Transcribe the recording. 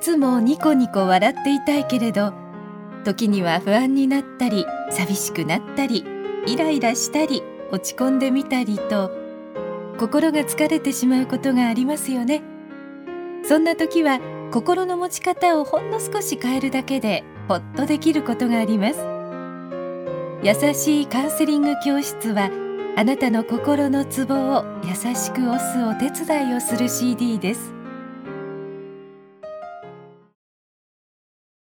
つもニコニコ笑っていたいけれど、時には不安になったり、寂しくなったり、イライラしたり、落ち込んでみたりと、心が疲れてしまうことがありますよね。そんな時は心の持ち方をほんの少し変えるだけでほっとできることがあります。優しいカウンセリング教室は、あなたの心のツボを優しく押すお手伝いをする CD です。